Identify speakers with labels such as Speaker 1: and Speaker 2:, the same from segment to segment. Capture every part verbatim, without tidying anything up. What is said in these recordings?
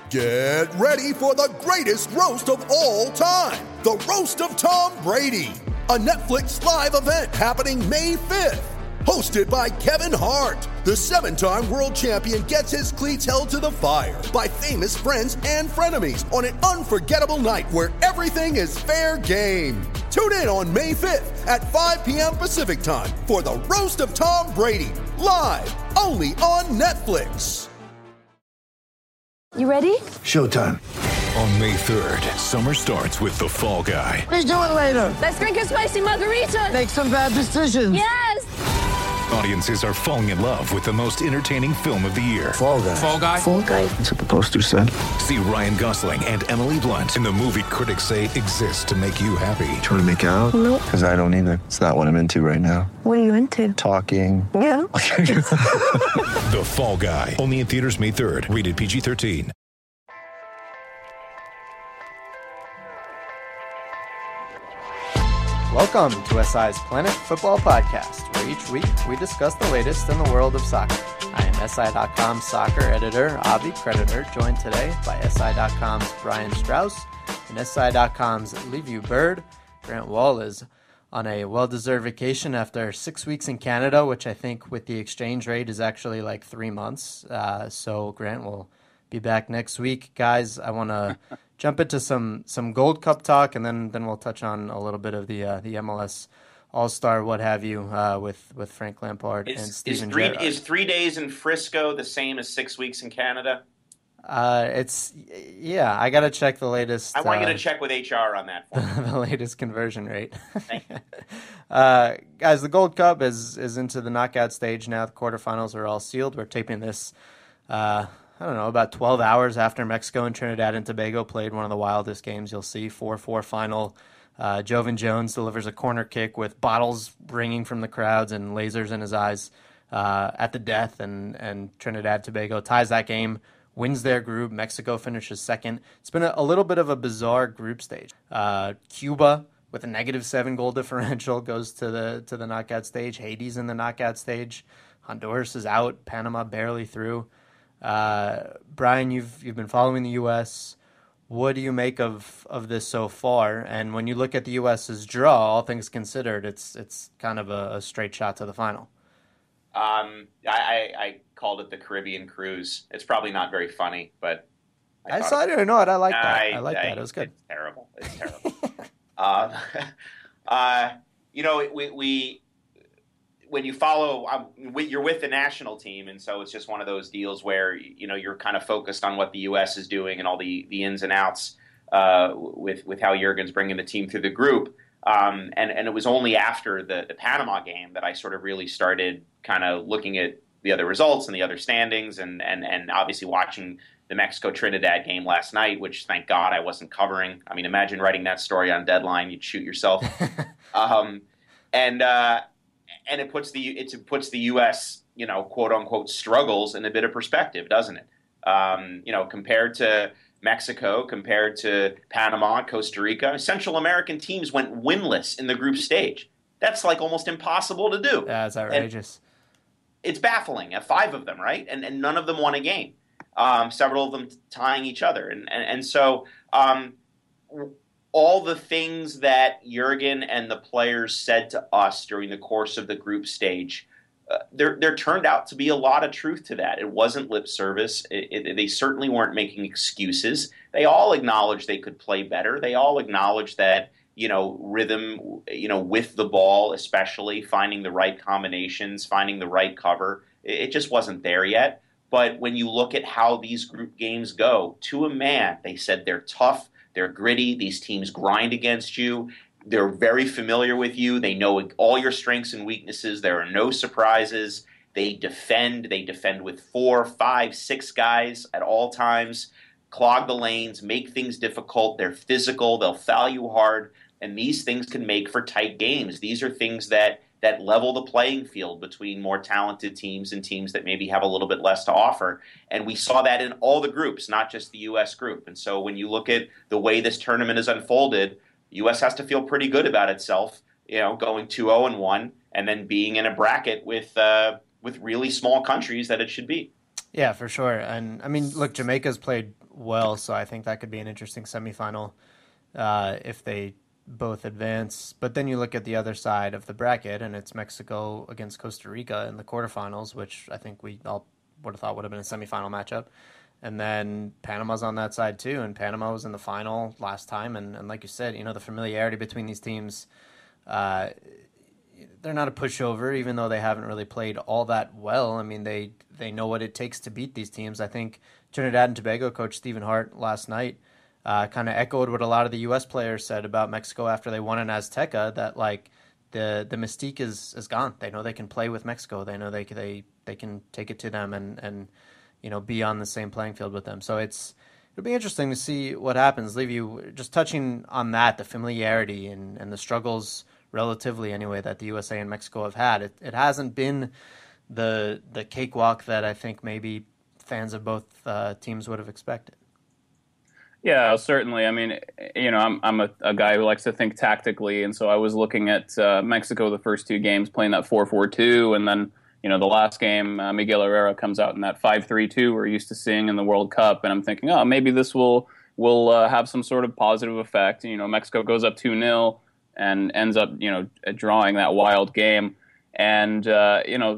Speaker 1: Get ready for the greatest roast of all time, the Roast of Tom Brady, a Netflix live event happening May fifth. Hosted by Kevin Hart, the seven-time world champion gets his cleats held to the fire by famous friends and frenemies on an unforgettable night where everything is fair game. Tune in on May fifth at five p.m. Pacific time for the Roast of Tom Brady, live only on Netflix.
Speaker 2: You ready?
Speaker 3: Showtime.
Speaker 4: On May third, summer starts with The Fall Guy.
Speaker 3: Let's do it later.
Speaker 2: Let's drink a spicy margarita.
Speaker 3: Make some bad decisions.
Speaker 2: Yes!
Speaker 4: Audiences are falling in love with the most entertaining film of the year.
Speaker 3: Fall Guy.
Speaker 4: Fall Guy?
Speaker 2: Fall Guy.
Speaker 3: That's what the poster said.
Speaker 4: See Ryan Gosling and Emily Blunt in the movie critics say exists to make you happy.
Speaker 3: Trying to make it out?
Speaker 2: Nope.
Speaker 3: Because I don't either. It's not what I'm into right now.
Speaker 2: What are you into?
Speaker 3: Talking.
Speaker 2: Yeah.
Speaker 4: The Fall Guy. Only in theaters May third. Rated P G thirteen.
Speaker 5: Welcome to S I's Planet Football Podcast, where each week we discuss the latest in the world of soccer. I am S I dot com's soccer editor, Avi Creditor, joined today by S I dot com's Brian Strauss and S I dot com's Leave Bird. Grant Wall is on a well-deserved vacation after six weeks in Canada, which I think with the exchange rate is actually like three months. Uh, so Grant will be back next week. Guys, I want to jump into some some Gold Cup talk, and then then we'll touch on a little bit of the uh, the M L S All-Star, what have you, uh, with with Frank Lampard
Speaker 6: is,
Speaker 5: and
Speaker 6: is
Speaker 5: Steven
Speaker 6: three
Speaker 5: Gerrard.
Speaker 6: is three days in Frisco the same as six weeks in Canada?
Speaker 5: Uh, it's yeah. I gotta check the latest.
Speaker 6: I want
Speaker 5: uh,
Speaker 6: you to check with H R on that. For me.
Speaker 5: the latest conversion rate.
Speaker 6: Thank you.
Speaker 5: uh, guys, the Gold Cup is is into the knockout stage now. The quarterfinals are all sealed. We're taping this. Uh, I don't know, about twelve hours after Mexico and Trinidad and Tobago played one of the wildest games you'll see. four four final. Uh, Jovan Jones delivers a corner kick with bottles ringing from the crowds and lasers in his eyes uh, at the death, and, and Trinidad Tobago ties that game, wins their group. Mexico finishes second. It's been a, a little bit of a bizarre group stage. Uh, Cuba, with a negative seven goal differential, goes to the to the knockout stage. Haiti's in the knockout stage. Honduras is out. Panama barely through. Uh, Brian, you've you've been following the U S. What do you make of, of this so far? And when you look at the U S's draw, all things considered, it's it's kind of a, a straight shot to the final.
Speaker 6: Um, I, I called it the Caribbean cruise. It's probably not very funny, but
Speaker 5: I, I saw it or not. I like that.
Speaker 6: I,
Speaker 5: I like
Speaker 6: I,
Speaker 5: that. It was good.
Speaker 6: It's terrible. It's terrible. um, uh, you know, we we. When you follow, um, you're with the national team, and so it's just one of those deals where you know you're kind of focused on what the U S is doing and all the, the ins and outs uh, with with how Jurgen's bringing the team through the group. Um, and and it was only after the, the Panama game that I sort of really started kind of looking at the other results and the other standings, and and and obviously watching the Mexico Trinidad game last night, which thank God I wasn't covering. I mean, imagine writing that story on Deadline, you'd shoot yourself. um, and uh, And it puts the it puts the U S, you know, quote unquote struggles in a bit of perspective, doesn't it? Um, you know, compared to Mexico, compared to Panama, Costa Rica, Central American teams went winless in the group stage. That's like almost impossible to do.
Speaker 5: That's outrageous.
Speaker 6: And it's baffling. Five of them, right? And and none of them won a game. Um, several of them tying each other, and and and so. Um, all the things that Jurgen and the players said to us during the course of the group stage, uh, there there turned out to be a lot of truth to that. It wasn't lip service. It, it, they certainly weren't making excuses. They all acknowledged they could play better. They all acknowledged that, you know, rhythm, you know, with the ball, especially finding the right combinations, finding the right cover. It, it just wasn't there yet. But when you look at how these group games go, to a man, they said they're tough. They're gritty. These teams grind against you. They're very familiar with you. They know all your strengths and weaknesses. There are no surprises. They defend. They defend with four, five, six guys at all times, clog the lanes, make things difficult. They're physical. They'll foul you hard. And these things can make for tight games. These are things that that level the playing field between more talented teams and teams that maybe have a little bit less to offer. And we saw that in all the groups, not just the U S group. And so when you look at the way this tournament has unfolded, the U S has to feel pretty good about itself, you know, going two oh and one and then being in a bracket with uh, with really small countries that it should be.
Speaker 5: Yeah, for sure. And I mean, look, Jamaica's played well, so I think that could be an interesting semifinal uh, if they both advance. But then you look at the other side of the bracket, and it's Mexico against Costa Rica in the quarterfinals, which I think we all would have thought would have been a semifinal matchup. And then Panama's on that side too, and Panama was in the final last time. And, and like you said, you know, the familiarity between these teams, uh, they're not a pushover, even though they haven't really played all that well. I mean, they, they know what it takes to beat these teams. I think Trinidad and Tobago coach Stephen Hart last night uh, kind of echoed what a lot of the U S players said about Mexico after they won in Azteca, that like the the mystique is, is gone. They know they can play with Mexico. They know they they they can take it to them and, and you know, be on the same playing field with them. So it's it'll be interesting to see what happens. Leave you just touching on that, the familiarity and, and the struggles relatively anyway that the U S A and Mexico have had. It it hasn't been the the cakewalk that I think maybe fans of both uh, teams would have expected.
Speaker 7: Yeah, certainly. I mean, you know, I'm I'm a, a guy who likes to think tactically, and so I was looking at uh, Mexico the first two games playing that four four two, and then, you know, the last game, uh, Miguel Herrera comes out in that five three two we're used to seeing in the World Cup, and I'm thinking, oh, maybe this will will uh, have some sort of positive effect. You know, Mexico goes up two nil and ends up, you know, drawing that wild game, and uh, you know,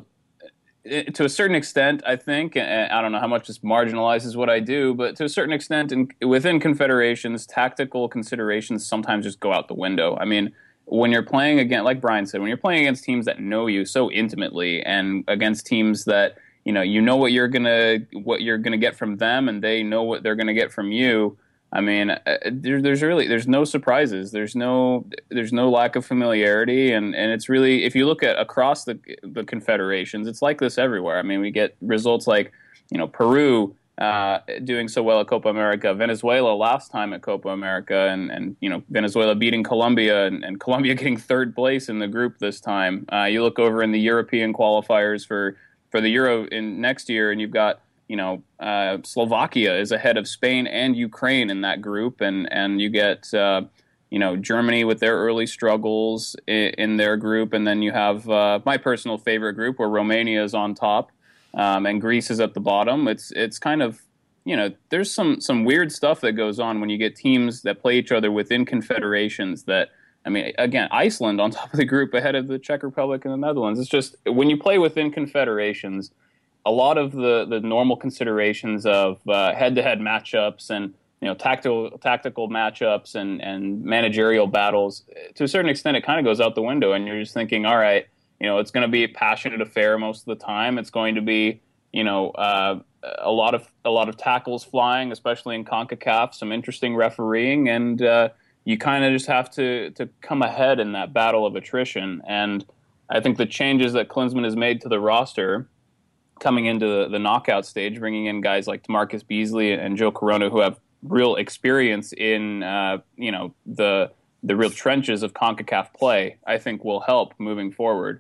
Speaker 7: to a certain extent, I think, and I don't know how much this marginalizes what I do, but to a certain extent, in, within confederations, tactical considerations sometimes just go out the window. I mean, when you're playing against, like Brian said, when you're playing against teams that know you so intimately, and against teams that, you know, you know what you're gonna what you're gonna get from them, and they know what they're gonna get from you. I mean, there, there's really there's no surprises. There's no there's no lack of familiarity, and, and it's really, if you look at across the the confederations, it's like this everywhere. I mean, we get results like, you know, Peru uh, doing so well at Copa America, Venezuela last time at Copa America, and, and you know, Venezuela beating Colombia, and, and Colombia getting third place in the group this time. Uh, you look over in the European qualifiers for for the Euro in next year, and you've got, you know, uh, Slovakia is ahead of Spain and Ukraine in that group, and and you get uh, you know, Germany with their early struggles in, in their group, and then you have uh, my personal favorite group where Romania is on top, um, and Greece is at the bottom. It's it's kind of, you know, there's some some weird stuff that goes on when you get teams that play each other within confederations. That, I mean, again, Iceland on top of the group ahead of the Czech Republic and the Netherlands. It's just, when you play within confederations, a lot of the, the normal considerations of uh, head-to-head matchups and, you know, tactical tactical matchups and, and managerial battles, to a certain extent, it kind of goes out the window, and you're just thinking, all right, you know, it's going to be a passionate affair most of the time. It's going to be, you know, uh, a lot of a lot of tackles flying, especially in CONCACAF, some interesting refereeing, and uh, you kind of just have to to come ahead in that battle of attrition. And I think the changes that Klinsmann has made to the roster, coming into the, the knockout stage, bringing in guys like Marcus Beasley and Joe Corona, who have real experience in, uh, you know, the the real trenches of CONCACAF play, I think will help moving forward.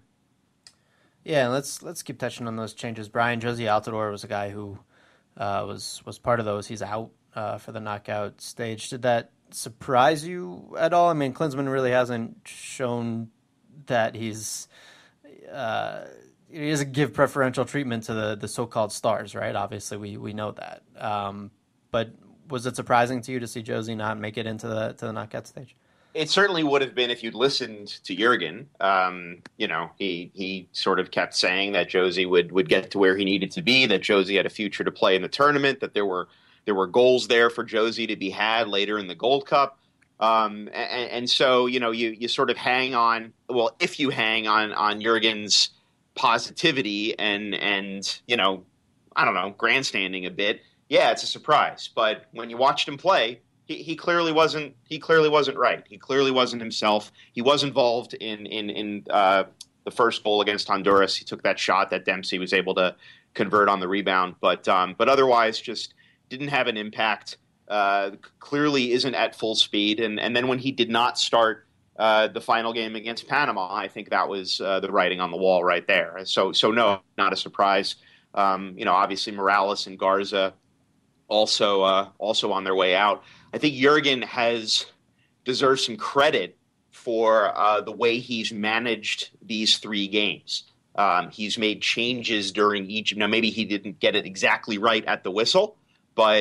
Speaker 5: Yeah, let's let's keep touching on those changes. Brian, Josie Altidore was a guy who uh, was was part of those. He's out uh, for the knockout stage. Did that surprise you at all? I mean, Klinsmann really hasn't shown that he's uh, he doesn't give preferential treatment to the, the so-called stars, right? Obviously, we we know that. Um, but was it surprising to you to see Josie not make it into the to the knockout stage?
Speaker 6: It certainly would have been if you'd listened to Jurgen. Um, you know, he he sort of kept saying that Josie would, would get to where he needed to be, that Josie had a future to play in the tournament, that there were there were goals there for Josie to be had later in the Gold Cup. Um, and, and so, you know, you, you sort of hang on, well, if you hang on, on Jurgen's positivity and, and, you know, I don't know, grandstanding a bit, yeah, it's a surprise. But when you watched him play, He, he clearly wasn't. He clearly wasn't right. He clearly wasn't himself. He was involved in in in uh, the first goal against Honduras. He took that shot that Dempsey was able to convert on the rebound, but um, but otherwise just didn't have an impact. Uh, clearly isn't at full speed. And and then when he did not start uh, the final game against Panama, I think that was uh, the writing on the wall right there. So so no, not a surprise. Um, you know, obviously Morales and Garza also uh, also on their way out. I think Jurgen has deserves some credit for uh, the way he's managed these three games. Um, he's made changes during each. Now, maybe he didn't get it exactly right at the whistle, but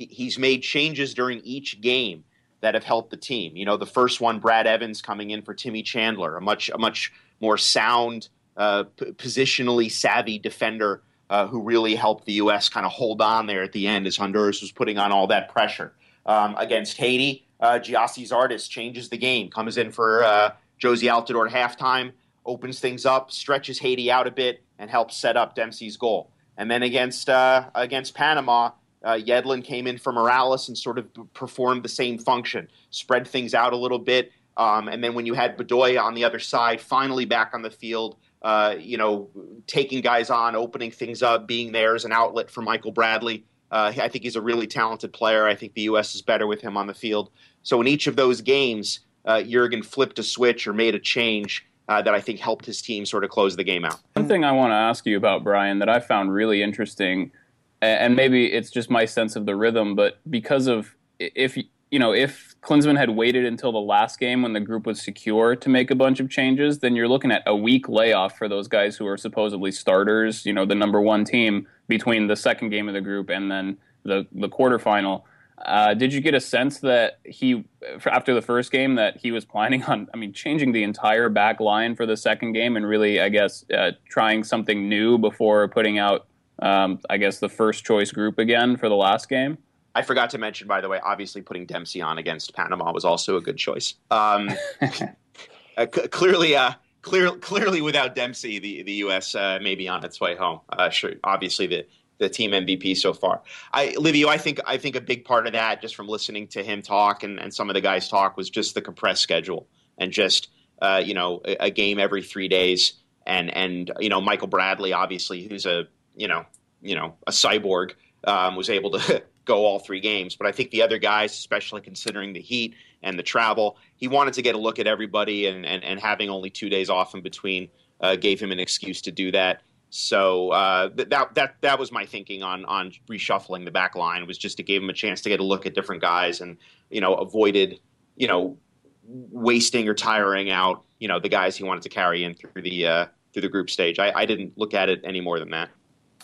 Speaker 6: he, he's made changes during each game that have helped the team. You know, the first one, Brad Evans coming in for Timmy Chandler, a much a much more sound, uh, p- positionally savvy defender uh, who really helped the U S kind of hold on there at the end as Honduras was putting on all that pressure. Um, against Haiti, uh, Giassi Zardes changes the game, comes in for uh, Josie Altidore at halftime, opens things up, stretches Haiti out a bit, and helps set up Dempsey's goal. And then against uh, against Panama, Uh, Yedlin came in for Morales and sort of performed the same function, spread things out a little bit. Um, and then when you had Bedoya on the other side, finally back on the field, uh, you know, taking guys on, opening things up, being there as an outlet for Michael Bradley. Uh, I think he's a really talented player. I think the U S is better with him on the field. So in each of those games, uh, Jurgen flipped a switch or made a change uh, that I think helped his team sort of close the game out.
Speaker 7: One thing I want to ask you about, Brian, that I found really interesting, and maybe it's just my sense of the rhythm, but because of if you know if Klinsmann had waited until the last game when the group was secure to make a bunch of changes, then you're looking at a week layoff for those guys who are supposedly starters, you know, the number one team between the second game of the group and then the the quarterfinal. Uh, did you get a sense that he, after the first game, that he was planning on, I mean, changing the entire back line for the second game and really, I guess, uh, trying something new before putting out Um, I guess the first choice group again for the last game?
Speaker 6: I forgot to mention, by the way, obviously putting Dempsey on against Panama was also a good choice. Um, uh, c- clearly, uh, clear, clearly, without Dempsey, the the U S uh, may be on its way home. Uh, sure, obviously the the team M V P so far. I, Livio, I think I think a big part of that, just from listening to him talk and, and some of the guys talk, was just the compressed schedule and just uh, you know a, a game every three days. And and you know Michael Bradley, obviously, who's a you know, you know, a cyborg, um, was able to go all three games. But I think the other guys, especially considering the heat and the travel, he wanted to get a look at everybody, and, and, and having only two days off in between uh, gave him an excuse to do that. So uh, that that that was my thinking on on reshuffling the back line, was just to give him a chance to get a look at different guys, and you know, avoided you know wasting or tiring out you know the guys he wanted to carry in through the uh, through the group stage. I, I didn't look at it any more than that.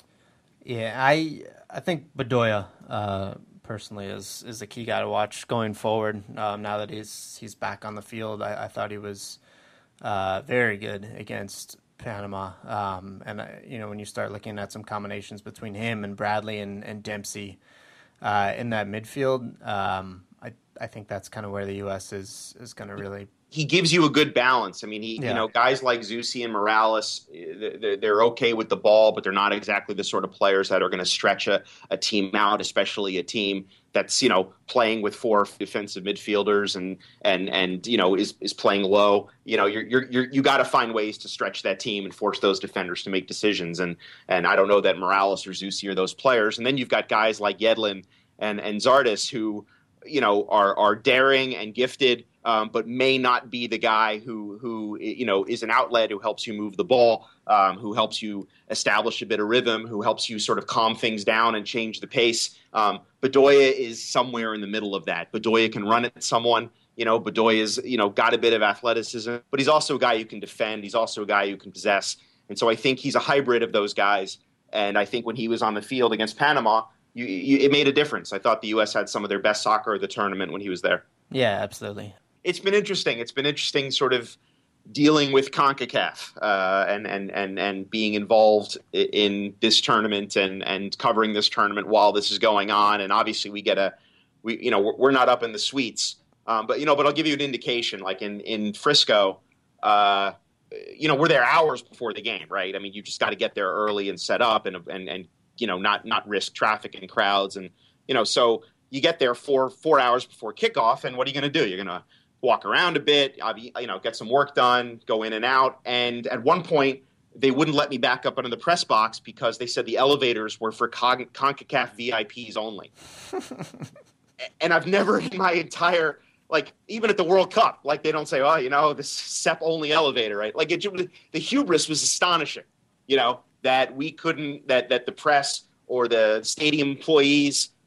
Speaker 5: Yeah, I I think Bedoya uh, personally is is the key guy to watch going forward. Um, now that he's he's back on the field, I, I thought he was uh, very good against Panama. Um, and, I, you know, when you start looking at some combinations between him and Bradley and, and Dempsey uh, in that midfield, um, I I think that's kind of where the U S is, is going to really...
Speaker 6: He gives you a good balance. I mean, he,
Speaker 5: yeah.
Speaker 6: you know, guys like Zusi and Morales, they're, they're okay with the ball, but they're not exactly the sort of players that are going to stretch a, a team out, especially a team that's, you know, playing with four defensive midfielders and, and, and you know, is, is playing low. You know, you're, you're, you're, you got to find ways to stretch that team and force those defenders to make decisions. And, and I don't know that Morales or Zusi are those players. And then you've got guys like Yedlin and, and Zardes who, you know, are, are daring and gifted, Um, but may not be the guy who, who you know, is an outlet, who helps you move the ball, um, who helps you establish a bit of rhythm, who helps you sort of calm things down and change the pace. Um, Bedoya is somewhere in the middle of that. Bedoya can run at someone. You know, Bedoya's, you know, got a bit of athleticism, but he's also a guy who can defend. He's also a guy who can possess. And so I think he's a hybrid of those guys. And I think when he was on the field against Panama, you, you, it made a difference. I thought the U S had some of their best soccer of the tournament when he was there.
Speaker 5: Yeah, absolutely.
Speaker 6: It's been interesting. It's been interesting sort of dealing with CONCACAF uh, and, and, and, and being involved in this tournament and, and covering this tournament while this is going on. And obviously we get a, we you know, we're not up in the suites, um, but, you know, but I'll give you an indication. Like in, in Frisco, uh, you know, we're there hours before the game, right? I mean, you just got to get there early and set up and, and, and you know, not, not risk traffic and crowds. And, you know, so you get there four, four hours before kickoff, and what are you going to do? You're going to walk around a bit, you know, get some work done, go in and out. And at one point, they wouldn't let me back up into the press box because they said the elevators were for Con- CONCACAF V I Ps only. And I've never in my entire, like, even at the World Cup, like, they don't say, oh, you know, this S E P-only elevator, right? Like, it, the hubris was astonishing, you know, that we couldn't, that, that the press or the stadium employees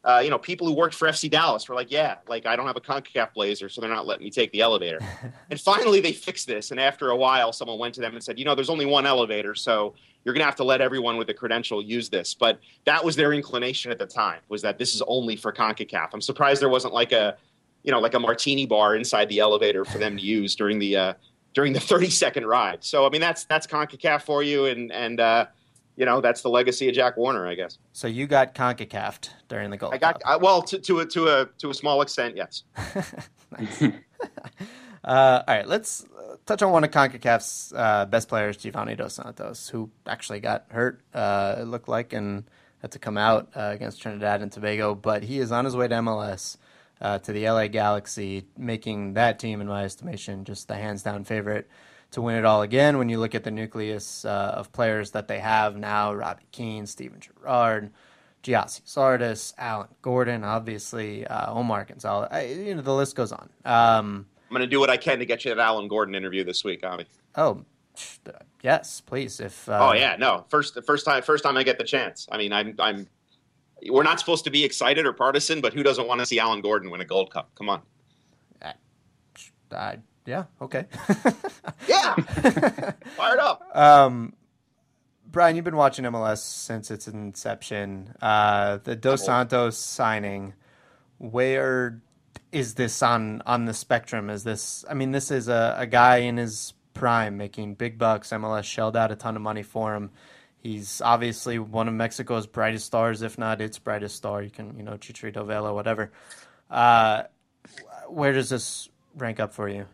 Speaker 8: Uh, you know, people who worked for F C Dallas were like, yeah, like I don't have a CONCACAF blazer, so they're not letting me take the elevator. And finally they fixed this. And after a while, someone went to them and said, you know, there's only one elevator, so you're going to have to let everyone with a credential use this. But that was their inclination at the time, was that this is only for CONCACAF. I'm surprised there wasn't like a, you know, like a martini bar inside the elevator for them to use during the uh, during the thirty second ride. So, I mean, that's that's CONCACAF for you. And, and uh, you know, that's the legacy of Jack Warner, I guess.
Speaker 5: So you got CONCACAF'd during the Gold
Speaker 8: I got,
Speaker 5: Cup.
Speaker 8: I, well, to, to, a, to, a, to a small extent, yes.
Speaker 5: Nice. uh, all right, let's touch on one of CONCACAF's uh, best players, Giovanni Dos Santos, who actually got hurt, uh, it looked like, and had to come out uh, against Trinidad and Tobago. But he is on his way to M L S, uh, to the L A Galaxy, making that team, in my estimation, just the hands-down favorite to win it all again. When you look at the nucleus uh, of players that they have now, Robbie Keane, Steven Gerrard, Giassi Sardis, Alan Gordon, obviously, uh, Omar Gonzalez, I, you know, the list goes on. Um,
Speaker 8: I'm going to do what I can to get you that Alan Gordon interview this week, Avi.
Speaker 5: Oh, yes, please. If uh,
Speaker 8: oh yeah, no, first the first time first time I get the chance. I mean, I'm I'm. We're not supposed to be excited or partisan, but who doesn't want to see Alan Gordon win a Gold Cup? Come on.
Speaker 5: I, I, yeah. Okay.
Speaker 8: Yeah. Fired up.
Speaker 5: Um, Brian, you've been watching M L S since its inception. Uh, the Dos Santos signing, where is this on, on the spectrum? Is this, I mean, this is a, a guy in his prime making big bucks. M L S shelled out a ton of money for him. He's obviously one of Mexico's brightest stars, if not its brightest star. You can, you know, Chicharito Vela, whatever. Uh, where does this rank up for you?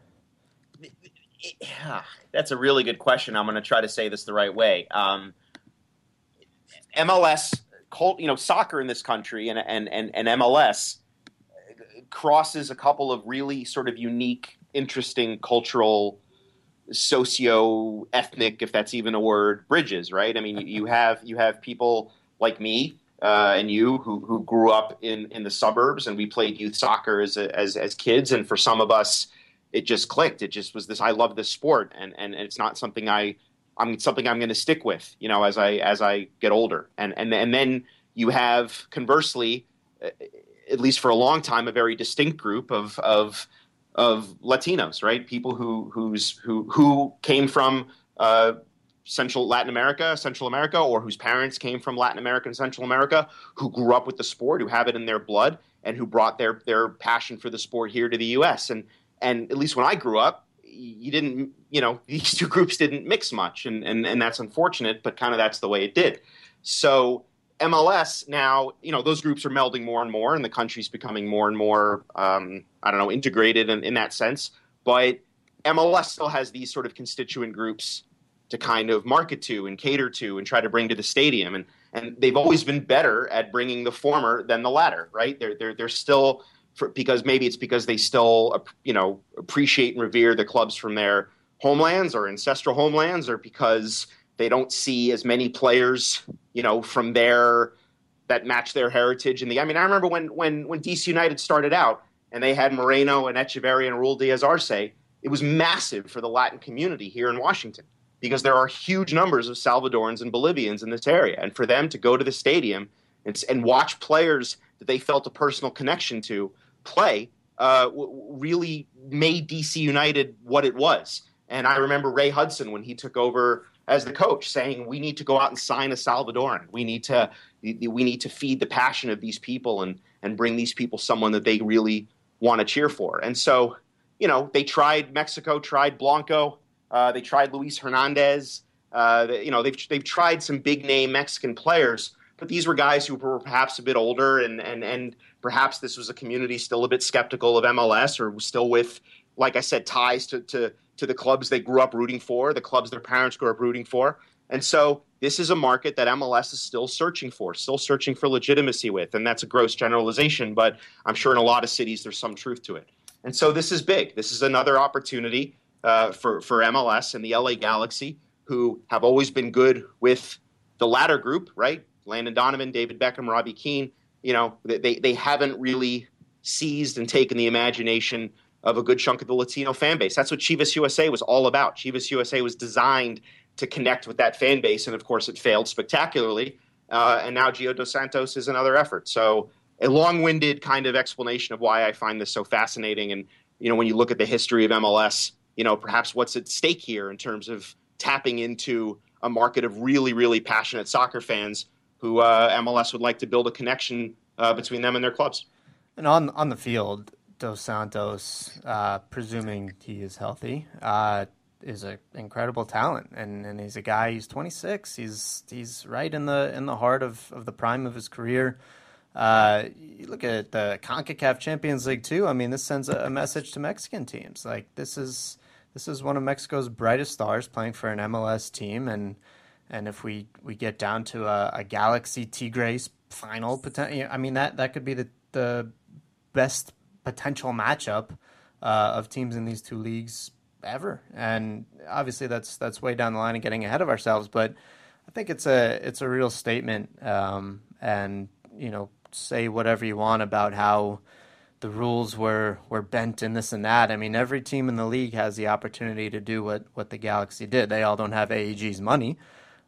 Speaker 6: Yeah, that's a really good question. I'm going to try to say this the right way. Um, M L S, you know, soccer in this country and, and, and, and M L S crosses a couple of really sort of unique, interesting cultural, socio-ethnic, if that's even a word, bridges, right? I mean, you have you have people like me uh, and you who, who grew up in, in the suburbs, and we played youth soccer as, a, as as kids, and for some of us, it just clicked. It just was this. I love this sport, and, and it's not something I, I'm something I'm going to stick with, you know, as I as I get older. And and and then you have conversely, at least for a long time, a very distinct group of of of Latinos, right? People who who's who who came from uh, Central Latin America, Central America, or whose parents came from Latin America and Central America, who grew up with the sport, who have it in their blood, and who brought their their passion for the sport here to the U S. And And at least when I grew up, you didn't, you know, these two groups didn't mix much. And, and, and that's unfortunate, but kind of that's the way it did. So M L S now, you know, those groups are melding more and more, and the country's becoming more and more, um, I don't know, integrated in, in that sense. But M L S still has these sort of constituent groups to kind of market to and cater to and try to bring to the stadium. And, and they've always been better at bringing the former than the latter, right? They're, they're, they're still... For, because maybe it's because they still, you know, appreciate and revere the clubs from their homelands or ancestral homelands, or because they don't see as many players, you know, from their that match their heritage. And the, I mean, I remember when when when D C United started out and they had Moreno and Echeverria and Raul Diaz Arce, it was massive for the Latin community here in Washington, because there are huge numbers of Salvadorans and Bolivians in this area, and for them to go to the stadium and, and watch players that they felt a personal connection to play uh, really made D C United what it was. And I remember Ray Hudson, when he took over as the coach, saying, we need to go out and sign a Salvadoran. We need to we need to feed the passion of these people and and bring these people someone that they really want to cheer for. And so, you know, they tried Mexico, tried Blanco, uh, they tried Luis Hernandez. Uh, they, you know, they've they've tried some big name Mexican players, but these were guys who were perhaps a bit older, and and and perhaps this was a community still a bit skeptical of M L S, or was still with, like I said, ties to, to, to the clubs they grew up rooting for, the clubs their parents grew up rooting for. And so this is a market that M L S is still searching for, still searching for legitimacy with. And that's a gross generalization, but I'm sure in a lot of cities there's some truth to it. And so this is big. This is another opportunity uh, for, for M L S and the L A Galaxy, who have always been good with the latter group, right? Landon Donovan, David Beckham, Robbie Keane. You know, they, they haven't really seized and taken the imagination of a good chunk of the Latino fan base. That's what Chivas U S A was all about. Chivas U S A was designed to connect with that fan base, and of course it failed spectacularly. Uh, and now Gio Dos Santos is another effort. So
Speaker 8: a long-winded kind of explanation of why I find this so fascinating. And, you know, when you look at the history of M L S, you know, perhaps what's at stake here in terms of tapping into a market of really, really passionate soccer fans who uh, M L S would like to build a connection uh, between them and their clubs.
Speaker 5: And on on the field, Dos Santos, uh, presuming he is healthy, uh, is an incredible talent, and, and he's a guy. He's twenty-six. He's he's right in the in the heart of, of the prime of his career. Uh, you look at the CONCACAF Champions League too. I mean, this sends a, a message to Mexican teams. Like this is this is one of Mexico's brightest stars playing for an M L S team, and and if we, we get down to a, a Galaxy Tigres final, potential, I mean that that could be the the best potential matchup uh, of teams in these two leagues ever. And obviously that's that's way down the line and getting ahead of ourselves, but I think it's a it's a real statement. Um, and you know, say whatever you want about how the rules were were bent and this and that. I mean, every team in the league has the opportunity to do what what the Galaxy did. They all don't have A E G's money,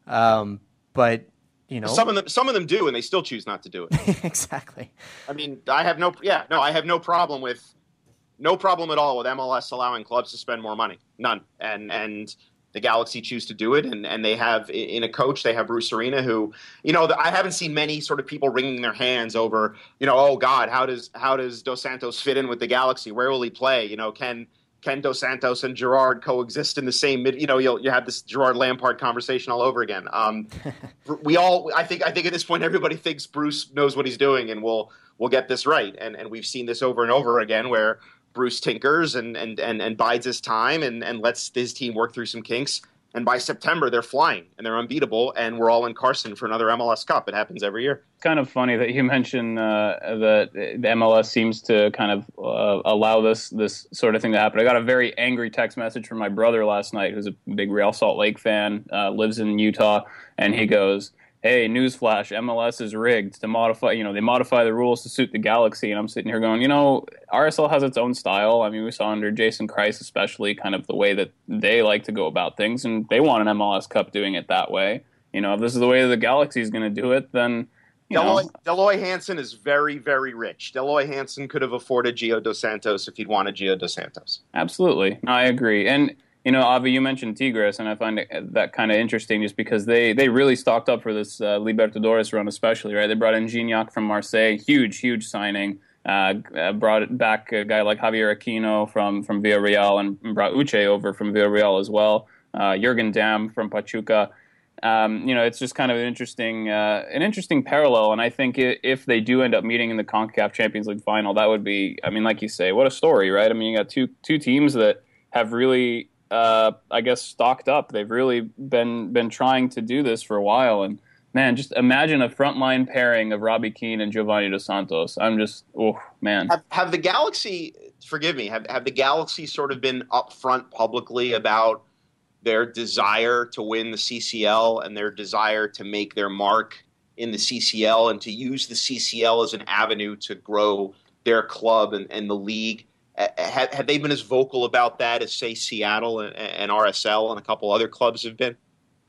Speaker 5: um, but you know,
Speaker 8: some of them, some of them do, and they still choose not to do it.
Speaker 5: Exactly.
Speaker 8: I mean, I have no, yeah, no, I have no problem with, no problem at all with M L S allowing clubs to spend more money, none. And and the Galaxy choose to do it, and and they have in a coach, they have Bruce Arena, who, you know, I haven't seen many sort of people wringing their hands over, you know, oh God, how does how does Dos Santos fit in with the Galaxy? Where will he play? You know, can. Can Dos Santos and Gerard coexist in the same mid? You know, you'll you have this Gerard Lampard conversation all over again. Um, we all, I think, I think at this point everybody thinks Bruce knows what he's doing and will will get this right. And and we've seen this over and over again where Bruce tinkers and and and, and bides his time and and lets his team work through some kinks. And by September, they're flying and they're unbeatable, and we're all in Carson for another M L S Cup. It happens every year.
Speaker 7: It's kind of funny that you mentioned uh, that the M L S seems to kind of uh, allow this this sort of thing to happen. I got a very angry text message from my brother last night, who's a big Real Salt Lake fan, uh, lives in Utah, and he goes, hey, newsflash, M L S is rigged to modify, you know, they modify the rules to suit the Galaxy. And I'm sitting here going, you know, R S L has its own style. I mean, we saw under Jason Kreis, especially kind of the way that they like to go about things, and they want an M L S Cup doing it that way. You know, if this is the way the Galaxy is going to do it, then, you
Speaker 8: Deloy,
Speaker 7: know.
Speaker 8: Deloy Hansen is very, very rich. Deloy Hansen could have afforded Gio Dos Santos if he'd wanted Gio Dos Santos.
Speaker 7: Absolutely. I agree. And, you know, Avi, you mentioned Tigres, and I find it, that kind of interesting just because they, they really stocked up for this uh, Libertadores run especially, right? They brought in Gignac from Marseille, huge, huge signing. Uh, uh, brought back a guy like Javier Aquino from, from Villarreal and brought Uche over from Villarreal as well. Uh, Jürgen Damm from Pachuca. Um, you know, it's just kind of an interesting uh, an interesting parallel, and I think if they do end up meeting in the CONCACAF Champions League final, that would be, I mean, like you say, what a story, right? I mean, you got two two teams that have really... Uh, I guess stocked up. They've really been been trying to do this for a while, and man, just imagine a frontline pairing of Robbie Keane and Giovanni Dos Santos. I'm just, oh man.
Speaker 8: Have, have the Galaxy, forgive me, have have the Galaxy sort of been upfront publicly about their desire to win the C C L and their desire to make their mark in the C C L and to use the C C L as an avenue to grow their club and, and the league? Have, have they been as vocal about that as, say, Seattle and, and R S L and a couple other clubs have been?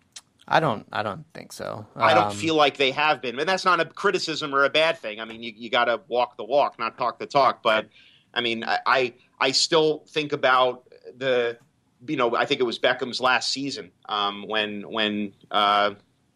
Speaker 5: I don't. I don't think so. Um,
Speaker 8: I don't feel like they have been, and that's not a criticism or a bad thing. I mean, you, you got to walk the walk, not talk the talk. But I mean, I, I I still think about the, you know, I think it was Beckham's last season um, when when uh,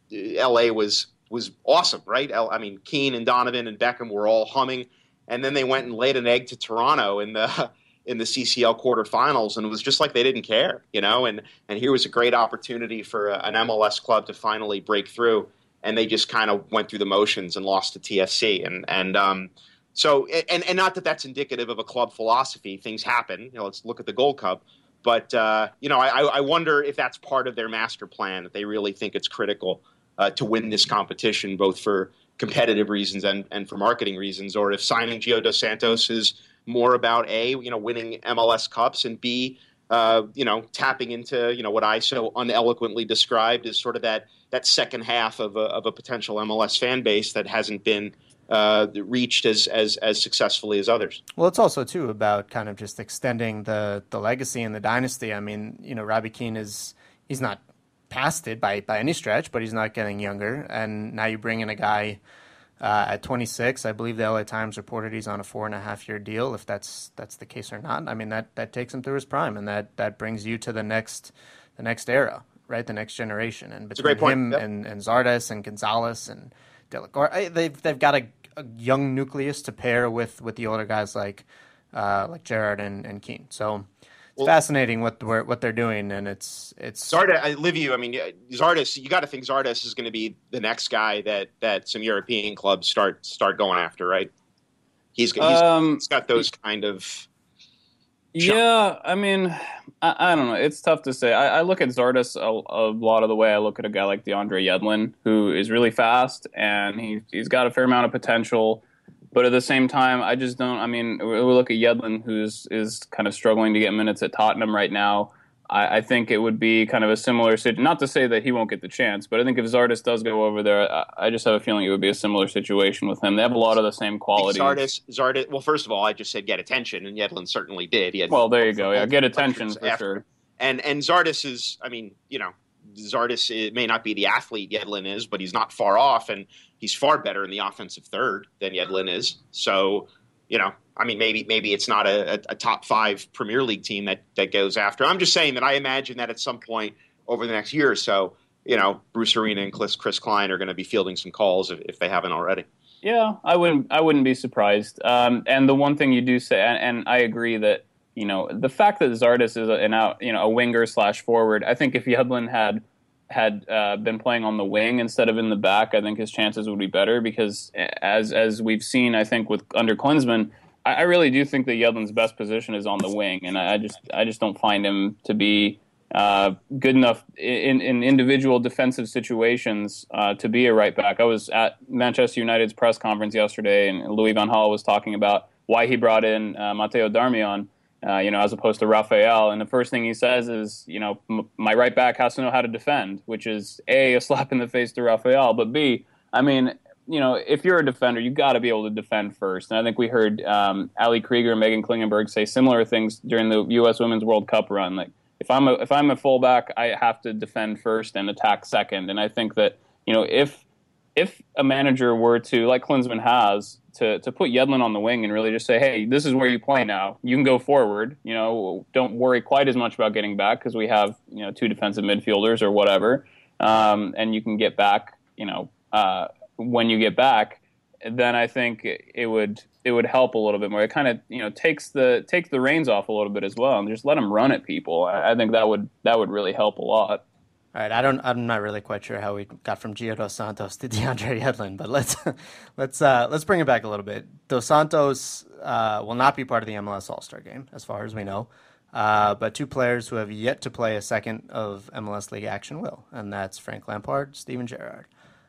Speaker 8: L A was was awesome, right? I mean, Keane and Donovan and Beckham were all humming. And then they went and laid an egg to Toronto in the in the C C L quarterfinals, and it was just like they didn't care, you know. And and here was a great opportunity for a, an M L S club to finally break through, and they just kind of went through the motions and lost to T S C. And and um, so and and not that that's indicative of a club philosophy. Things happen. You know, let's look at the Gold Cup. But uh, you know, I, I wonder if that's part of their master plan, that they really think it's critical uh, to win this competition, both for competitive reasons and, and for marketing reasons, or if signing Gio Dos Santos is more about A, you know, winning M L S Cups, and B, uh, you know, tapping into, you know, what I so uneloquently described as sort of that that second half of a, of a potential M L S fan base that hasn't been uh, reached as, as as successfully as others.
Speaker 5: Well, it's also too about kind of just extending the the legacy and the dynasty. I mean, you know, Robbie Keane is he's not past it by, by any stretch, but he's not getting younger. And now you bring in a guy Uh, at twenty-six, I believe the L A Times reported he's on a four and a half year deal. If that's that's the case or not, I mean that, that takes him through his prime, and that, that brings you to the next the next era, right? The next generation. And between him yep. and, and Zardes and Gonzalez and Delacorte, they've they've got a, a young nucleus to pair with, with the older guys like uh, like Gerrard and, and Keane. So. It's well, fascinating what what they're doing, and it's it's
Speaker 8: Zardes. I live you. I mean, Zardes. You got to think Zardes is going to be the next guy that, that some European clubs start start going after, right? He's he's, um, he's got those kind of.
Speaker 7: Yeah, I mean, I, I don't know. It's tough to say. I, I look at Zardes a, a lot of the way I look at a guy like DeAndre Yedlin, who is really fast and he he's got a fair amount of potential. But at the same time, I just don't. I mean, we look at Yedlin, who's is kind of struggling to get minutes at Tottenham right now. I, I think it would be kind of a similar situation. Not to say that he won't get the chance, but I think if Zardes does go over there, I, I just have a feeling it would be a similar situation with him. They have a lot of the same qualities.
Speaker 8: Zardes, Zardes. Well, first of all, I just said get attention, and Yedlin certainly did. He had
Speaker 7: well, there you go. Yeah, get attention for
Speaker 8: after.
Speaker 7: sure.
Speaker 8: And and Zardes is. I mean, you know. Zardes it may not be the athlete Yedlin is, but he's not far off, and he's far better in the offensive third than Yedlin is. So, you know, I mean, maybe maybe it's not a, a top five Premier League team that, that goes after. I'm just saying that I imagine that at some point over the next year or so, you know, Bruce Arena and Chris, Chris Klein are going to be fielding some calls if, if they haven't already.
Speaker 7: Yeah, I wouldn't I wouldn't be surprised. Um, and the one thing you do say, and, and I agree that, you know, the fact that Zardes is an out, you know, a winger slash forward, I think if Yedlin had had uh, been playing on the wing instead of in the back, I think his chances would be better because as as we've seen, I think with under Klinsmann, I, I really do think that Yedlin's best position is on the wing, and I, I just I just don't find him to be uh, good enough in, in individual defensive situations uh, to be a right back. I was at Manchester United's press conference yesterday, and Louis van Gaal was talking about why he brought in uh, Matteo Darmian. Uh, you know, as opposed to Rafael. And the first thing he says is, you know, m- my right back has to know how to defend, which is A, a slap in the face to Rafael, but B, I mean, you know, if you're a defender, you got to be able to defend first. And I think we heard um, Ali Krieger and Megan Klingenberg say similar things during the U S Women's World Cup run. Like, if I'm a, if I'm a fullback, I have to defend first and attack second. And I think that, you know, if if a manager were to, like Klinsmann has, to to put Yedlin on the wing and really just say, hey, this is where you play now. You can go forward. You know, don't worry quite as much about getting back because we have, you know, two defensive midfielders or whatever. Um, and you can get back, you know, uh, when you get back, then I think it would it would help a little bit more. It kind of, you know, takes the takes the reins off a little bit as well and just let them run at people. I, I think that would that would really help a lot.
Speaker 5: All right, I don't. I'm not really quite sure how we got from Gio Dos Santos to DeAndre Yedlin, but let's let's uh, let's bring it back a little bit. Dos Santos uh, will not be part of the M L S All-Star game, as far as we know, uh, but two players who have yet to play a second of M L S League action will, and that's Frank Lampard, Steven Gerrard.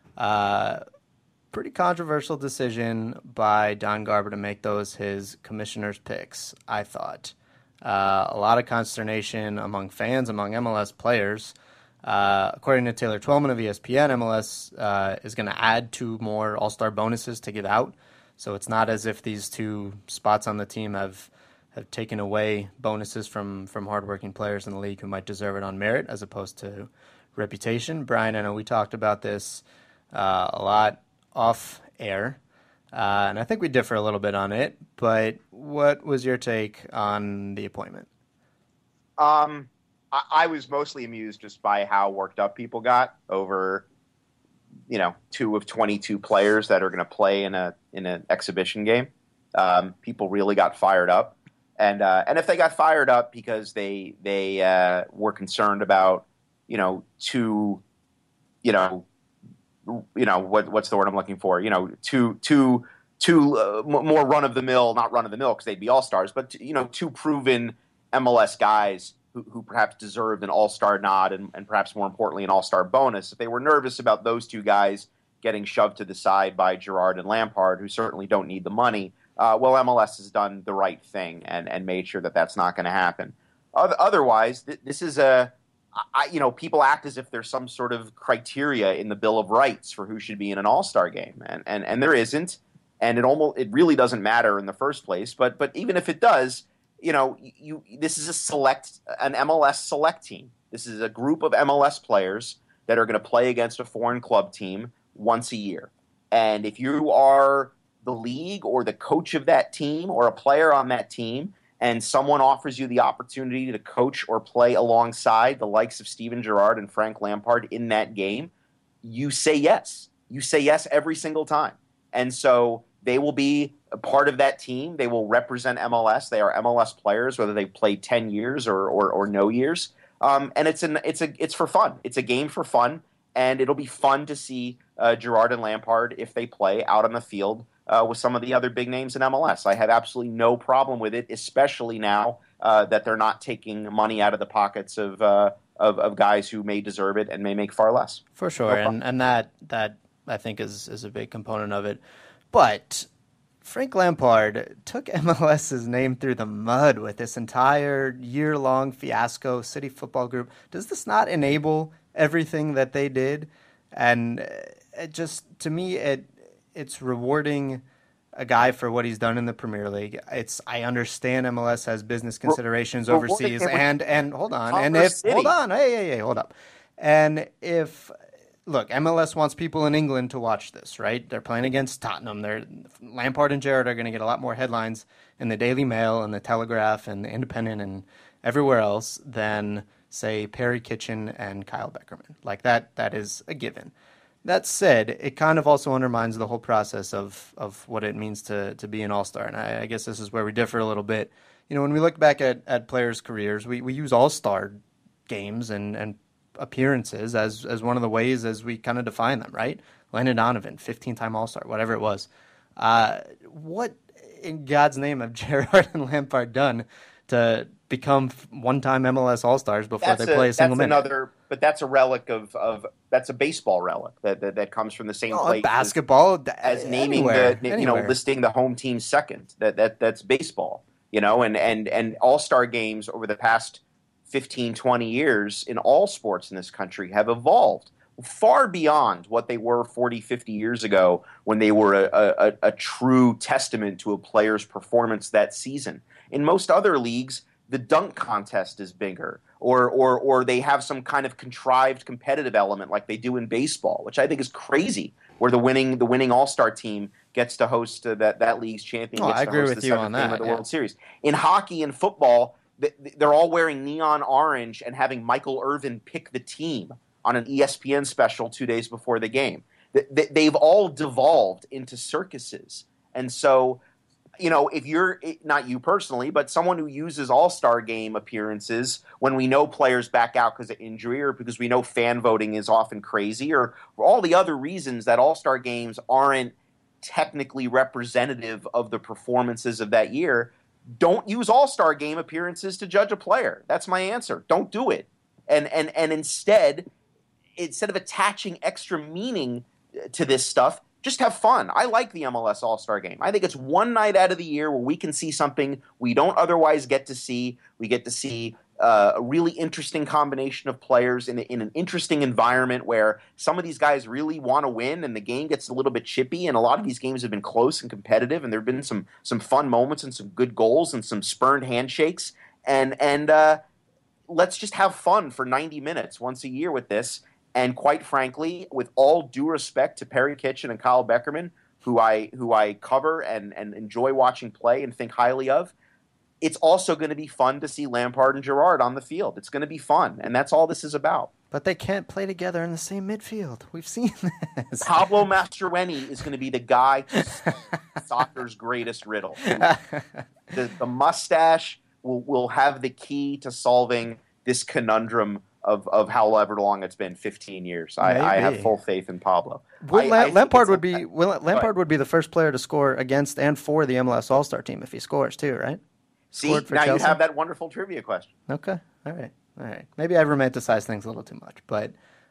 Speaker 5: Uh, pretty controversial decision by Don Garber to make those his commissioner's picks. I thought uh, a lot of consternation among fans, among M L S players. Uh, according to Taylor Twellman of E S P N, M L S uh, is going to add two more All-Star bonuses to give out. So it's not as if these two spots on the team have have taken away bonuses from, from hardworking players in the league who might deserve it on merit as opposed to reputation. Brian, I know we talked about this uh, a lot off air, uh, and I think we differ a little bit on it, but what was your take on the appointment?
Speaker 8: Um. I was mostly amused just by how worked up people got over, you know, two of twenty-two players that are going to play in a in an exhibition game. Um, people really got fired up, and uh, and if they got fired up because they they uh, were concerned about, you know, two, you know, you know what what's the word I'm looking for? You know, two two two uh, more run of the mill, not run of the mill because they'd be all stars, but you know, two proven M L S guys. Who, who perhaps deserved an all-star nod and, and perhaps more importantly an all-star bonus. If they were nervous about those two guys getting shoved to the side by Gerrard and Lampard, who certainly don't need the money, uh, well, M L S has done the right thing and, and made sure that that's not going to happen. Otherwise, th- this is a, I, you know, people act as if there's some sort of criteria in the Bill of Rights for who should be in an all-star game, and and, and there isn't, and it almost it really doesn't matter in the first place. But but even if it does. You know, you this is a select, an M L S select team. This is a group of M L S players that are going to play against a foreign club team once a year.
Speaker 6: And if you are the league or the coach of that team or a player on that team, and someone offers you the opportunity to coach or play alongside the likes of Steven Gerrard and Frank Lampard in that game, you say yes. You say yes every single time. And so they will be a part of that team. They will represent M L S. They are M L S players, whether they play ten years or or, or no years. Um, and it's an it's a it's for fun. It's a game for fun, and it'll be fun to see uh, Gerrard and Lampard if they play out on the field uh, with some of the other big names in M L S. I have absolutely no problem with it, especially now uh, that they're not taking money out of the pockets of, uh, of of guys who may deserve it and may make far less.
Speaker 5: For sure, no and and that that I think is is a big component of it. But Frank Lampard took MLS's name through the mud with this entire year-long fiasco, City Football Group. Does this not enable everything that they did? And it just, to me, it it's rewarding a guy for what he's done in the Premier League. It's I understand M L S has business considerations Re- overseas, and and hold on, and if City. hold on, hey, hey, hey, hold up, and if. Look, M L S wants people in England to watch this, right? They're playing against Tottenham. They're, Lampard and Gerrard are going to get a lot more headlines in the Daily Mail and the Telegraph and the Independent and everywhere else than, say, Perry Kitchen and Kyle Beckerman. Like, that, that is a given. That said, it kind of also undermines the whole process of, of what it means to, to be an all-star. And I, I guess this is where we differ a little bit. You know, when we look back at, at players' careers, we, we use all-star games and, and appearances as as one of the ways as we kind of define them, right? Landon Donovan, fifteen-time All-Star, whatever it was. Uh, what in God's name have Gerrard and Lampard done to become one-time M L S All-Stars before
Speaker 6: that's
Speaker 5: they play a, a single
Speaker 6: that's
Speaker 5: minute?
Speaker 6: Another, but that's a relic of, of that's a baseball relic that that, that comes from the same
Speaker 5: oh,
Speaker 6: place
Speaker 5: basketball
Speaker 6: as, as naming
Speaker 5: anywhere,
Speaker 6: the
Speaker 5: anywhere.
Speaker 6: you know listing the home team second. That that that's baseball, you know, and and and All-Star games over the past fifteen, twenty years in all sports in this country have evolved far beyond what they were forty, fifty years ago when they were a, a, a true testament to a player's performance that season. In most other leagues, the dunk contest is bigger, or or or they have some kind of contrived competitive element like they do in baseball, which I think is crazy, where the winning the winning all-star team gets to host uh, that, that league's champion
Speaker 5: oh,
Speaker 6: gets
Speaker 5: I
Speaker 6: to
Speaker 5: agree
Speaker 6: host
Speaker 5: with
Speaker 6: the
Speaker 5: you
Speaker 6: seventh
Speaker 5: on
Speaker 6: game
Speaker 5: that,
Speaker 6: of the
Speaker 5: yeah.
Speaker 6: World Series. In hockey and football, they're all wearing neon orange and having Michael Irvin pick the team on an E S P N special two days before the game. They've all devolved into circuses. And so, you know, if you're, not you personally, but someone who uses all-star game appearances when we know players back out because of injury or because we know fan voting is often crazy or for all the other reasons that all-star games aren't technically representative of the performances of that year, don't use all-star game appearances to judge a player. That's my answer. Don't do it. And and and instead, instead of attaching extra meaning to this stuff, just have fun. I like the M L S All-Star Game. I think it's one night out of the year where we can see something we don't otherwise get to see. We get to see uh, a really interesting combination of players in, a, in an interesting environment where some of these guys really want to win and the game gets a little bit chippy, and a lot of these games have been close and competitive, and there have been some some fun moments and some good goals and some spurned handshakes. And, and uh, let's just have fun for ninety minutes once a year with this. And quite frankly, with all due respect to Perry Kitchen and Kyle Beckerman, who I who I cover and, and enjoy watching play and think highly of, it's also going to be fun to see Lampard and Gerrard on the field. It's going to be fun, and that's all this is about.
Speaker 5: But they can't play together in the same midfield. We've seen this.
Speaker 6: Pablo Mastroeni is going to be the guy to solve soccer's greatest riddle. The, the mustache will, will have the key to solving this conundrum of, of however long it's been, fifteen years. I, I have full faith in Pablo.
Speaker 5: Will
Speaker 6: I,
Speaker 5: La-
Speaker 6: I
Speaker 5: Lampard would be
Speaker 6: a,
Speaker 5: will, Lampard would be the first player to score against and for the M L S All-Star team if he scores too, right?
Speaker 6: See, now Chelsea. You have that wonderful trivia question.
Speaker 5: Okay, all right, all right. Maybe I romanticize things a little too much, but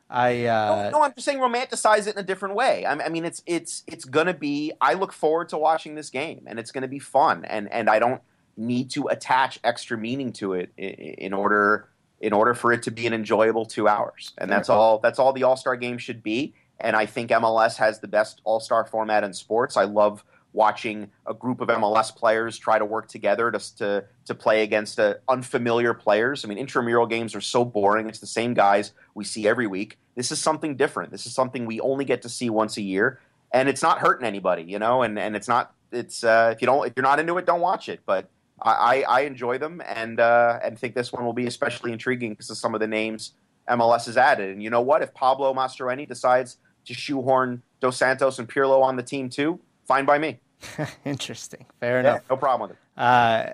Speaker 5: I uh...
Speaker 6: no, no, I'm just saying romanticize it in a different way. I, I mean, it's it's it's going to be. I look forward to watching this game, and it's going to be fun, and and I don't need to attach extra meaning to it in, in order. in order for it to be an enjoyable two hours. And that's all that's all the All-Star Game should be. And I think M L S has the best All-Star format in sports. I love watching a group of M L S players try to work together to to, to play against uh, unfamiliar players. I mean, intramural games are so boring. It's the same guys we see every week. This is something different. This is something we only get to see once a year. and it's not hurting anybody, you know, and, and it's not it's uh, if you don't if you're not into it, don't watch it. But I, I enjoy them, and uh, and think this one will be especially intriguing because of some of the names M L S has added. And you know what? If Pablo Mastroeni decides to shoehorn Dos Santos and Pirlo on the team too, fine by me.
Speaker 5: Interesting. Fair
Speaker 6: Yeah,
Speaker 5: enough.
Speaker 6: no problem with it.
Speaker 5: Uh,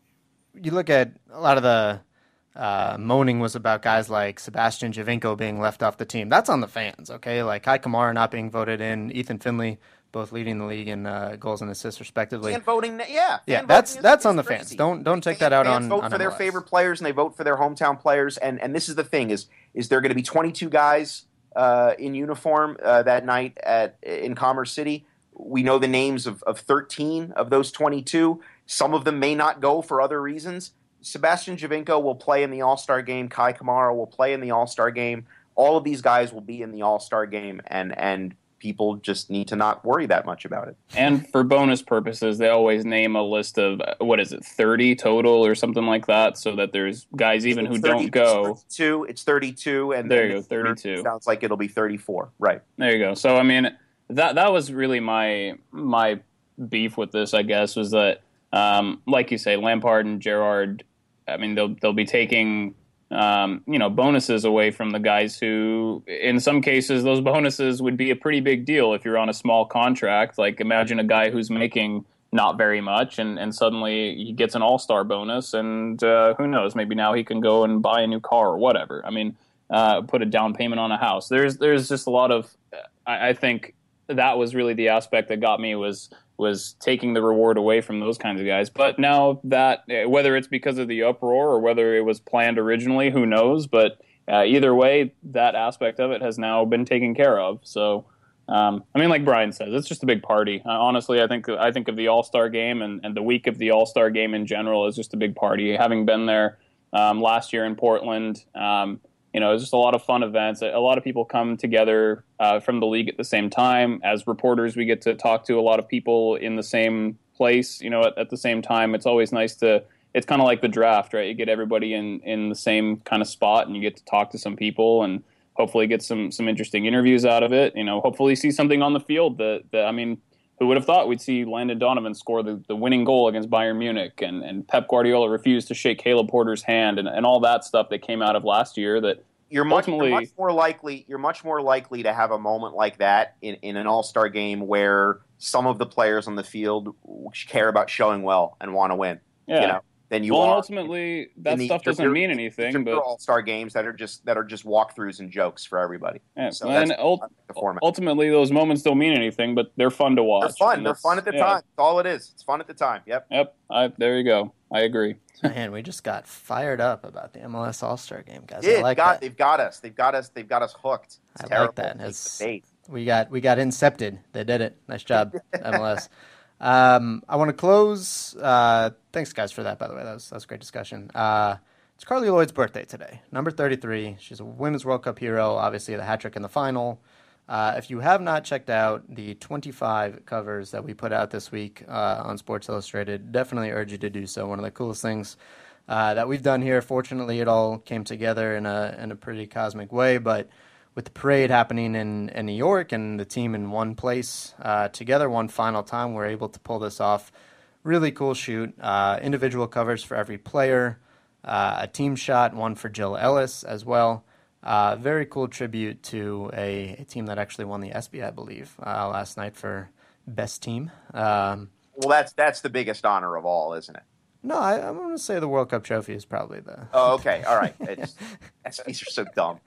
Speaker 5: you look at a lot of the uh, moaning was about guys like Sebastian Giovinco being left off the team. That's on the fans, okay? Like Kai Kamara not being voted in, Ethan Finley both leading the league in uh, goals and assists respectively.
Speaker 6: Fan voting, yeah, fan
Speaker 5: yeah, that's
Speaker 6: voting is-
Speaker 5: that's
Speaker 6: is
Speaker 5: on the
Speaker 6: crazy.
Speaker 5: fans. Don't don't take
Speaker 6: Fans-
Speaker 5: that out
Speaker 6: fans
Speaker 5: on
Speaker 6: vote
Speaker 5: on
Speaker 6: for their
Speaker 5: M L S.
Speaker 6: favorite players, and they vote for their hometown players. And and this is the thing: is is there going to be twenty-two guys uh, in uniform uh, that night at in Commerce City? We know the names of, of thirteen of those twenty-two. Some of them may not go for other reasons. Sebastian Giovinco will play in the All-Star game. Kai Kamara will play in the All-Star game. All of these guys will be in the All-Star game, and and people just need to not worry that much about it.
Speaker 7: And for bonus purposes, they always name a list of, uh, what is it, thirty total or something like that, so that there's guys even who
Speaker 6: It's thirty,
Speaker 7: don't go.
Speaker 6: It's thirty-two, it's thirty-two, and
Speaker 7: There
Speaker 6: then
Speaker 7: you go,
Speaker 6: the third
Speaker 7: thirty-two.
Speaker 6: Sounds like it'll be thirty-four, right?
Speaker 7: There you go. So, I mean, that that was really my my beef with this, I guess, was that, um, like you say, Lampard and Gerrard, I mean, they'll they'll be taking um, you know bonuses away from the guys who, in some cases, those bonuses would be a pretty big deal if you're on a small contract. Like, imagine a guy who's making not very much, and, and suddenly he gets an all-star bonus, and uh, who knows, maybe now he can go and buy a new car or whatever. I mean, uh, put a down payment on a house. There's there's just a lot of, I, I think that was really the aspect that got me was was taking the reward away from those kinds of guys. But now that, whether it's because of the uproar or whether it was planned originally, who knows? But uh, either way, that aspect of it has now been taken care of. So, um, I mean, like Brian says, it's just a big party. Uh, honestly, I think I think of the All-Star game and, and the week of the All-Star game in general as just a big party. Having been there um, last year in Portland, um, you know, it's just a lot of fun events. A lot of people come together uh, from the league at the same time. As reporters, we get to talk to a lot of people in the same place, you know, at, at the same time. It's always nice to, it's kind of like the draft, right? You get everybody in, in the same kind of spot and you get to talk to some people and hopefully get some, some interesting interviews out of it. You know, hopefully see something on the field that, that I mean, who would have thought we'd see Landon Donovan score the, the winning goal against Bayern Munich, and, and Pep Guardiola refused to shake Caleb Porter's hand, and, and all that stuff that came out of last year that
Speaker 6: You're much,
Speaker 7: ultimately,
Speaker 6: you're much more likely. You're much more likely to have a moment like that in, in an All-Star game where some of the players on the field care about showing well and want to win.
Speaker 7: yeah.
Speaker 6: You know, than you
Speaker 7: well, and
Speaker 6: are.
Speaker 7: ultimately, that
Speaker 6: in the
Speaker 7: stuff doesn't
Speaker 6: inter-
Speaker 7: mean anything. But
Speaker 6: All-Star games that are just that are just walkthroughs and jokes for everybody.
Speaker 7: yeah,
Speaker 6: So
Speaker 7: and
Speaker 6: that's
Speaker 7: ult-
Speaker 6: the format.
Speaker 7: ultimately, those moments don't mean anything, but they're fun to watch.
Speaker 6: They're fun.
Speaker 7: And
Speaker 6: They're
Speaker 7: that's-
Speaker 6: fun at the
Speaker 7: yeah.
Speaker 6: time. That's all it is. It's fun at the time. Yep.
Speaker 7: Yep. I, there you go. I agree.
Speaker 5: Man, we just got fired up about the M L S All-Star game, guys.
Speaker 6: Yeah,
Speaker 5: I like
Speaker 6: got,
Speaker 5: that.
Speaker 6: they've got us. They've got us. They've got us hooked. It's
Speaker 5: I like
Speaker 6: terrible.
Speaker 5: that.
Speaker 6: It's
Speaker 5: It's-
Speaker 6: debate.
Speaker 5: We got we got incepted. They did it. Nice job, M L S. Um, I want to close. Uh, thanks, guys, for that. By the way, that was that was a great discussion. Uh, it's Carly Lloyd's birthday today, number thirty-three. She's a Women's World Cup hero. Obviously, the hat trick in the final. Uh, if you have not checked out the twenty-five covers that we put out this week uh, on Sports Illustrated, definitely urge you to do so. One of the coolest things uh, that we've done here. Fortunately, it all came together in a in a pretty cosmic way, but with the parade happening in, in New York and the team in one place uh, together one final time, we're able to pull this off. Really cool shoot. Uh, individual covers for every player, uh, a team shot, one for Jill Ellis as well. Uh, very cool tribute to a, a team that actually won the ESPY, I believe, uh, last night for best team. Um,
Speaker 6: Well, that's that's the biggest honor of all, isn't it?
Speaker 5: no, I, I'm going to say the World Cup trophy is probably the...
Speaker 6: Oh, okay. All right. It's, ESPYs are so dumb.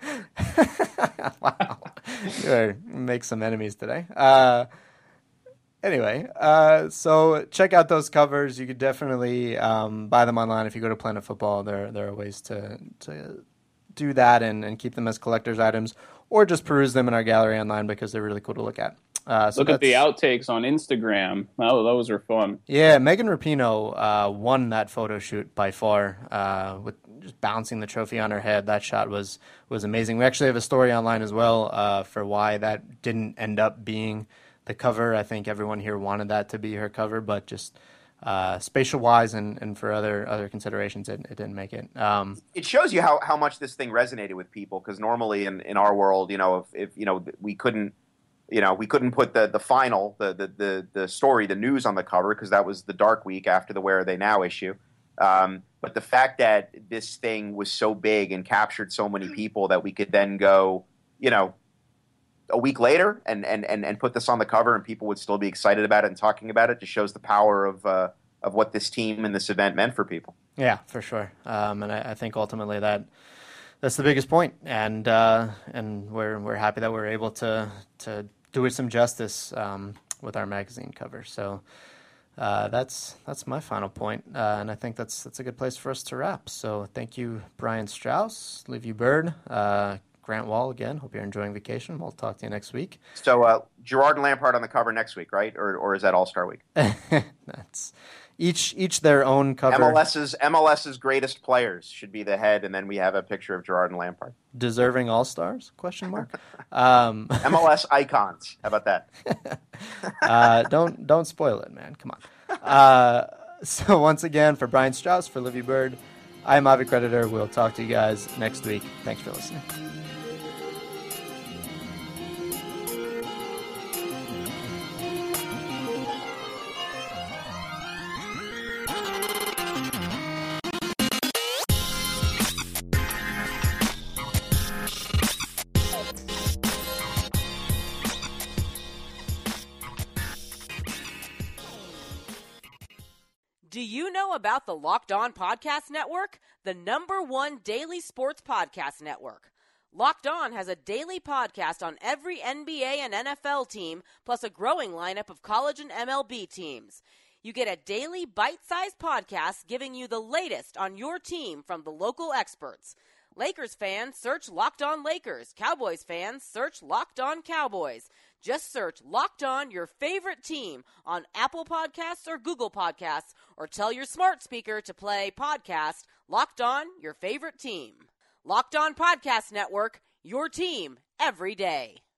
Speaker 5: Wow. You make some enemies today. Uh, anyway, uh, so check out those covers. You could definitely um, buy them online if you go to Planet Football. There, there are ways to to do that and, and keep them as collector's items, or just peruse them in our gallery online because they're really cool to look at. Uh, so
Speaker 7: Look at the
Speaker 5: that's-
Speaker 7: outtakes on Instagram. Oh, those are fun.
Speaker 5: Yeah, Megan Rapinoe uh, won that photo shoot by far uh, with just bouncing the trophy on her head. That shot was was amazing. We actually have a story online as well uh, for why that didn't end up being the cover. I think everyone here wanted that to be her cover, but just uh, spatial-wise and, and for other other considerations, it, it didn't make it. Um,
Speaker 6: It shows you how, how much this thing resonated with people, because normally in, in our world, you know, if, if you know we couldn't,
Speaker 8: you know, we couldn't put the the final, the the the, the story, the news on the cover because that was the dark week after the Where Are They Now issue. Um, but the fact that this thing was so big and captured so many people that we could then go, you know, a week later and and and, and put this on the cover and people would still be excited about it and talking about it just shows the power of uh, of what this team and this event meant for people.
Speaker 5: Yeah, for sure. Um, and I, I think ultimately that that's the biggest point, and uh, and we're we're happy that we're able to to do it some justice um, with our magazine cover. So uh, that's that's my final point, uh, and I think that's that's a good place for us to wrap. So thank you, Brian Strauss, Livy Bird, uh, Grant Wall again. Hope you're enjoying vacation. We'll talk to you next week.
Speaker 8: So uh, Gerard and Lampard on the cover next week, right? Or or is that All-Star Week?
Speaker 5: That's each each their own cover.
Speaker 8: MLS's MLS's greatest players should be the head, and then we have a picture of Gerard and Lampard.
Speaker 5: Deserving All-Stars? Question mark. Um,
Speaker 8: M L S icons. How about that?
Speaker 5: uh, don't don't spoil it, man. Come on. Uh, so once again, for Brian Strauss, for Livy Bird, I'm Avi Creditor. We'll talk to you guys next week. Thanks for listening.
Speaker 9: Do you know about the Locked On Podcast Network, the number one daily sports podcast network? Locked On has a daily podcast on every N B A and N F L team, plus a growing lineup of college and M L B teams. You get a daily bite-sized podcast giving you the latest on your team from the local experts. Lakers fans, search Locked On Lakers. Cowboys fans, search Locked On Cowboys. Just search Locked On Your Favorite Team on Apple Podcasts or Google Podcasts, or tell your smart speaker to play podcast Locked On Your Favorite Team. Locked On Podcast Network, your team every day.